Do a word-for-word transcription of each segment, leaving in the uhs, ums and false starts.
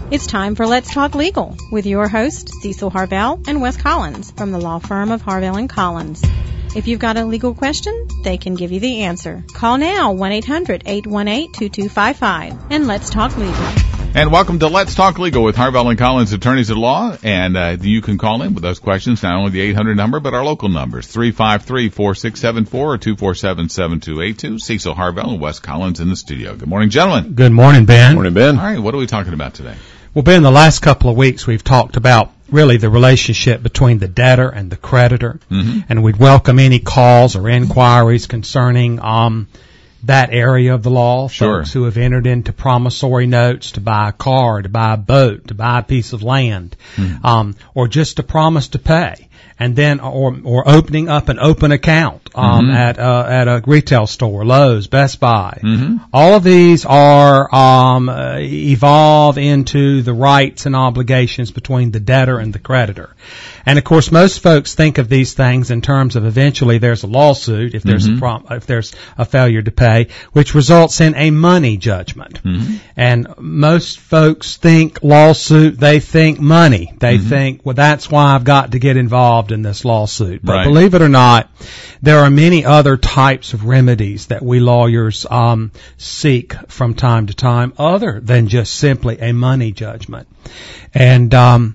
It's time for Let's Talk Legal with your hosts, Cecil Harvell and Wes Collins from the law firm of Harvell and Collins. If you've got a legal question, they can give you the answer. Call now, one eight hundred, eight one eight, two two five five, and let's talk legal. And welcome to Let's Talk Legal with Harvell and Collins Attorneys at Law. And uh, you can call in with those questions, not only the eight hundred number, but our local numbers, three five three, four six seven four or two four seven, seven two eight two. Cecil Harvell and Wes Collins in the studio. Good morning, gentlemen. Good morning, Ben. Morning, Ben. All right, what are we talking about today? Well, Ben, the last couple of weeks we've talked about really the relationship between the debtor and the creditor, mm-hmm. and we'd welcome any calls or inquiries concerning um, that area of the law. Sure. Folks who have entered into promissory notes to buy a car, to buy a boat, to buy a piece of land, mm-hmm. um, or just to promise to pay. And then, or or opening up an open account um, mm-hmm. at uh, at a retail store, Lowe's, Best Buy. Mm-hmm. All of these are um, uh, evolve into the rights and obligations between the debtor and the creditor. And of course, most folks think of these things in terms of eventually there's a lawsuit if there's mm-hmm. a prom- if there's a failure to pay, which results in a money judgment. Mm-hmm. And most folks think lawsuit, they think money. They mm-hmm. think, well, that's why I've got to get involved in this lawsuit. But right. believe it or not, there are many other types of remedies that we lawyers um, seek from time to time other than just simply a money judgment. And um,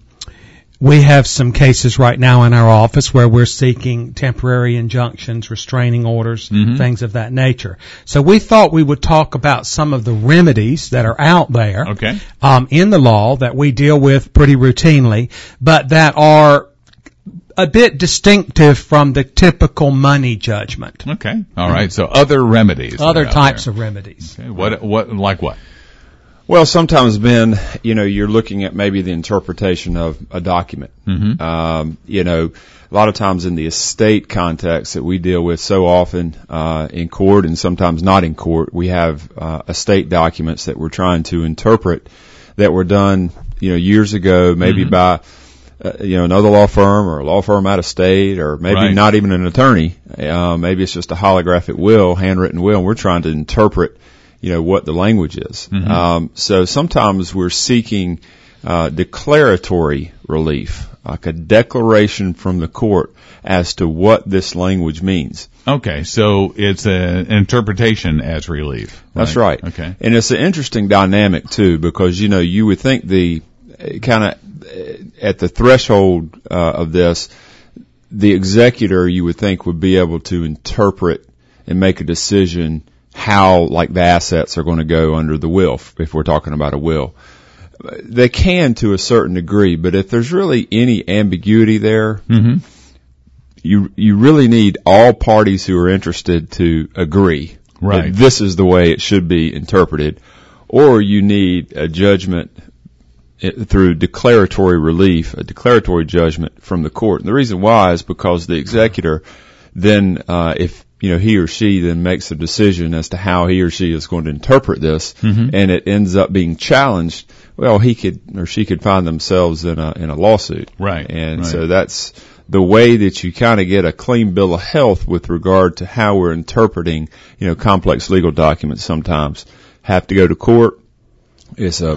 we have some cases right now in our office where we're seeking temporary injunctions, restraining orders, mm-hmm. things of that nature. So we thought we would talk about some of the remedies that are out there Okay. um, in the law that we deal with pretty routinely, but that are a bit distinctive from the typical money judgment. Okay. All right. So other remedies. Other types there. of remedies. Okay. What, what, like what? Well, sometimes, Ben, you know, you're looking at maybe the interpretation of a document. Mm-hmm. Um, you know, a lot of times in the estate context that we deal with so often uh, in court and sometimes not in court, we have uh, estate documents that we're trying to interpret that were done, you know, years ago, maybe mm-hmm. by Uh, you know, another law firm or a law firm out of state or maybe right. not even an attorney. Uh, maybe it's just a holographic will, handwritten will, and we're trying to interpret, you know, what the language is. Mm-hmm. Um, so sometimes we're seeking uh, declaratory relief, like a declaration from the court as to what this language means. Okay, so it's a, an interpretation as relief. Right? That's right. Okay. And it's an interesting dynamic, too, because, you know, you would think the kind of at the threshold uh, of this, the executor, you would think, would be able to interpret and make a decision how, like, the assets are going to go under the will, if we're talking about a will. They can to a certain degree, but if there's really any ambiguity there, mm-hmm. you you really need all parties who are interested to agree right. that this is the way it should be interpreted, or you need a judgment through declaratory relief, a declaratory judgment from the court. And the reason why is because the executor then, uh, if, you know, he or she then makes a decision as to how he or she is going to interpret this, mm-hmm. and it ends up being challenged, well, he could, or she could find themselves in a, in a lawsuit. Right. And right. so that's the way that you kind of get a clean bill of health with regard to how we're interpreting, you know, complex legal documents sometimes. Have to go to court. It's a,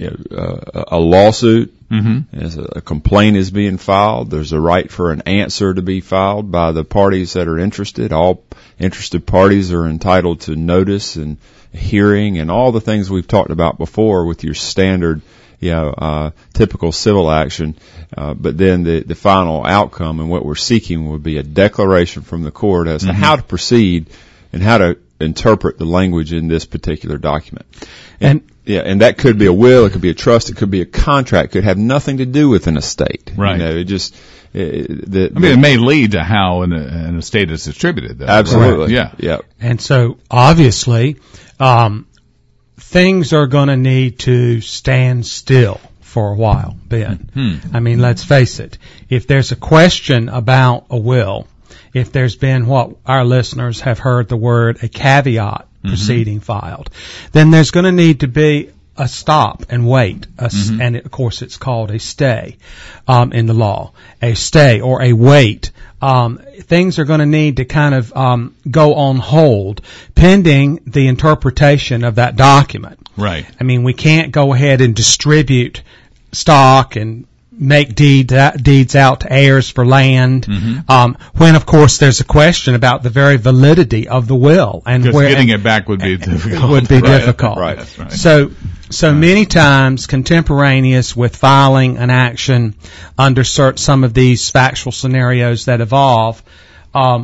a, a lawsuit. Mm-hmm. As a, a complaint is being filed. There's a right for an answer to be filed by the parties that are interested. All interested parties are entitled to notice and hearing and all the things we've talked about before with your standard, you know, uh, typical civil action. Uh, but then the, the final outcome and what we're seeking would be a declaration from the court as mm-hmm. to how to proceed and how to interpret the language in this particular document. And, and yeah, and that could be a will, it could be a trust, it could be a contract, it could have nothing to do with an estate. Right. You know, it just, it, the, I mean, it may lead to how an, an estate is distributed, though. Absolutely. Right? Yeah. Yeah. And so, obviously, um, things are going to need to stand still for a while, Ben. Hmm. I mean, let's face it. If there's a question about a will, if there's been what our listeners have heard the word a caveat mm-hmm. proceeding filed, then there's going to need to be a stop and wait, a, Mm-hmm. and it, of course it's called a stay um, in the law. A stay or a wait. Um, things are going to need to kind of um, go on hold pending the interpretation of that document. Right. I mean, we can't go ahead and distribute stock and make deed, uh, deeds out to heirs for land, Mm-hmm. um, when of course there's a question about the very validity of the will and Because where getting and, it back would be difficult. would be Right. difficult. Right. That's right. So, so many times contemporaneous with filing an action under cert, some of these factual scenarios that evolve, um,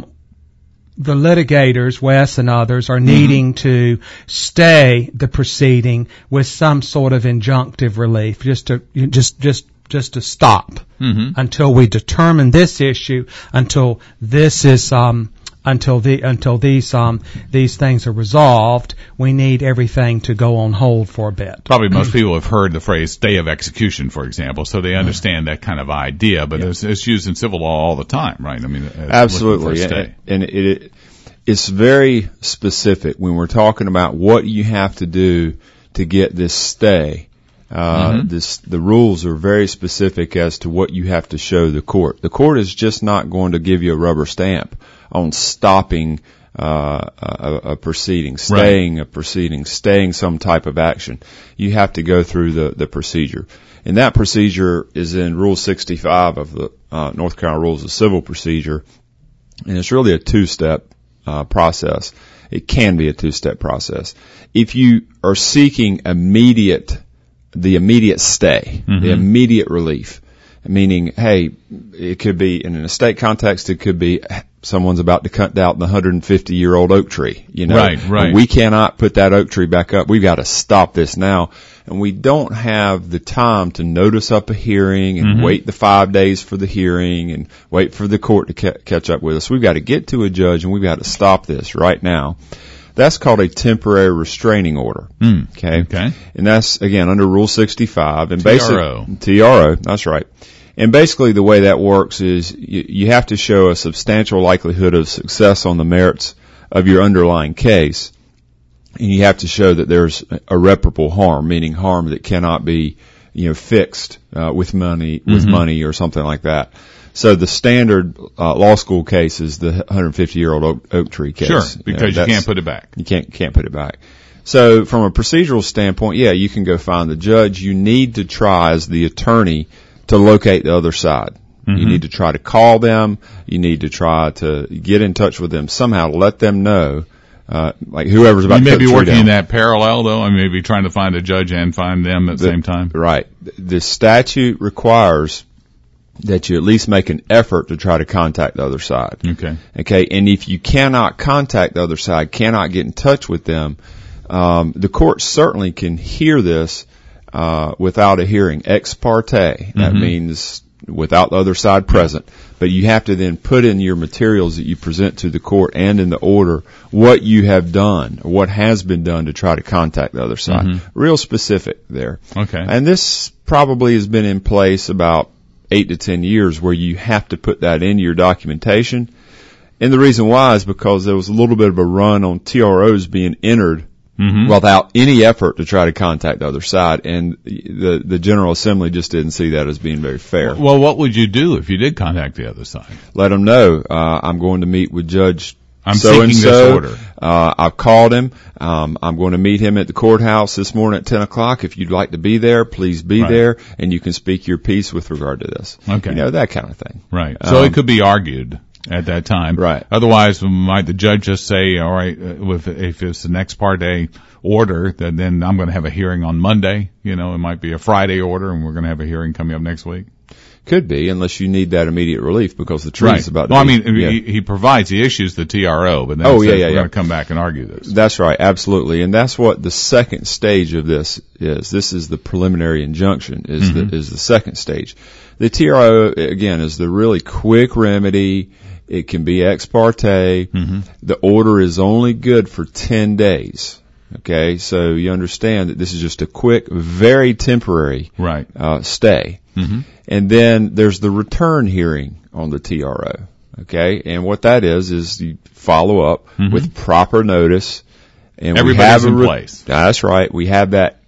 the litigators, Wes and others, are needing Mm-hmm. to stay the proceeding with some sort of injunctive relief, just to just just just to stop Mm-hmm. until we determine this issue, until this is um until the until these um these things are resolved. We need everything to go on hold for a bit. Probably most people have heard the phrase stay of execution, for example, so they understand that kind of idea, but it's, it's used in civil law all the time, right? I mean, uh, Absolutely. looking for a And, stay. and it, it, it's very specific when we're talking about what you have to do to get this stay. Uh, Mm-hmm. this, the rules are very specific as to what you have to show the court. The court is just not going to give you a rubber stamp on stopping uh, a, a proceeding, staying a proceeding, staying some type of action. You have to go through the, the procedure. And that procedure is in Rule sixty-five of the uh, North Carolina Rules of Civil Procedure. And it's really a two-step uh, process. It can be a two-step process. If you are seeking immediate, the immediate stay, Mm-hmm. the immediate relief, meaning, hey, it could be in an estate context, it could be someone's about to cut down the one hundred fifty year old oak tree, you know. Right, right. We cannot put that oak tree back up. We've got to stop this now. And we don't have the time to notice up a hearing and Mm-hmm. wait the five days for the hearing and wait for the court to ca- catch up with us. We've got to get to a judge and we've got to stop this right now. That's called a temporary restraining order. Mm. Okay. Okay. And that's, again, under Rule sixty-five. And T R O. basic, T R O, that's right. And basically the way that works is you, you have to show a substantial likelihood of success on the merits of your underlying case. And you have to show that there's irreparable harm, meaning harm that cannot be, you know, fixed, uh, with money, with Mm-hmm. money or something like that. So the standard, uh, law school case is the one hundred fifty year old oak, oak tree case. Sure, You know, because you that's- can't put it back. You can't, can't put it back. So from a procedural standpoint, yeah, you can go find the judge. You need to try as the attorney to locate the other side. Mm-hmm. You need to try to call them. You need to try to get in touch with them somehow to let them know, uh, like whoever's about You to may cut be the tree working down. in that parallel, though. I may be trying to find a judge and find them at the, The- same time. Right. The statute requires that you at least make an effort to try to contact the other side. Okay. Okay. And if you cannot contact the other side, cannot get in touch with them, um, the court certainly can hear this, uh, without a hearing, ex parte. That Mhm. means without the other side present. But you have to then put in your materials that you present to the court and in the order what you have done or what has been done to try to contact the other side. Mhm. Real specific there. Okay. And this probably has been in place about eight to ten years where you have to put that into your documentation. And the reason why is because there was a little bit of a run on T R Os being entered Mm-hmm. without any effort to try to contact the other side. And the, the General Assembly just didn't see that as being very fair. Well, what would you do if you did contact the other side? Let them know, uh, I'm going to meet with Judge I'm so and seeking this so. order. Uh, I've called him. Um, I'm going to meet him at the courthouse this morning at ten o'clock. If you'd like to be there, please be Right. there, and you can speak your piece with regard to this. Okay. You know, that kind of thing. Right. So Um, it could be argued at that time. Right. Otherwise, might the judge just say, all right, uh, if, if it's an ex parte order, then, then I'm going to have a hearing on Monday. You know, it might be a Friday order, and we're going to have a hearing coming up next week. Could be, unless you need that immediate relief because the tree Right. is about to Well, I be- mean, yeah. he, he provides, he issues the T R O, but then Oh, it yeah, says yeah, we're yeah. going to come back and argue this. That's right, absolutely, and that's what the second stage of this is. This is the preliminary injunction. Is Mhm. the is the second stage. The T R O again is the really quick remedy. It can be ex parte. Mm-hmm. The order is only good for ten days. Okay, so you understand that this is just a quick, very temporary Right. uh, stay. Mm-hmm. And then there's the return hearing on the T R O. Okay, and what that is is you follow up Mhm. with proper notice, and Everybody's we have a in re- place. That's right. We have that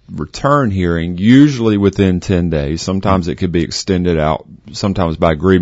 return hearing, usually within ten days. Sometimes it could be extended out, sometimes by agreement